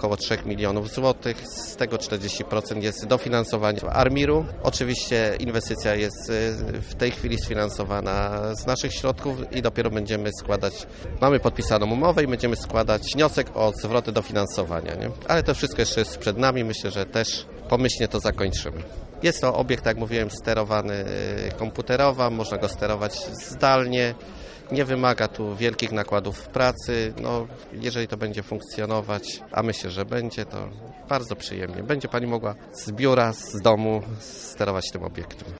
około 3 milionów złotych, z tego 40% jest dofinansowanie ARMiR-u. Oczywiście inwestycja jest w tej chwili sfinansowana z naszych środków i dopiero będziemy składać, mamy podpisaną umowę i będziemy składać wniosek o zwroty dofinansowania, nie? Ale to wszystko jeszcze jest przed nami, myślę, że też pomyślnie to zakończymy. Jest to obiekt, jak mówiłem, sterowany komputerowo, można go sterować zdalnie, nie wymaga tu wielkich nakładów pracy. Jeżeli to będzie funkcjonować, a myślę, że będzie, to bardzo przyjemnie. Będzie Pani mogła z biura, z domu sterować tym obiektem.